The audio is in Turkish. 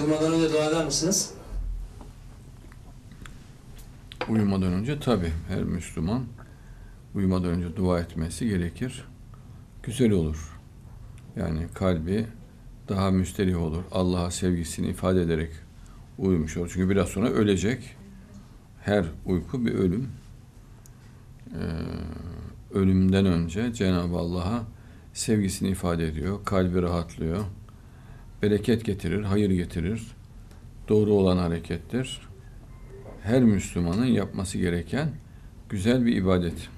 Uyumadan önce dua eder misiniz? Uyumadan önce tabii her Müslüman uyumadan önce dua etmesi gerekir. Güzel olur. Yani kalbi daha müsterih olur. Allah'a sevgisini ifade ederek uyumuş olur. Çünkü biraz sonra ölecek. Her uyku bir ölüm. Ölümden önce Cenab-ı Allah'a sevgisini ifade ediyor. Kalbi rahatlıyor. Bereket getirir, hayır getirir. Doğru olan harekettir. Her Müslümanın yapması gereken güzel bir ibadet.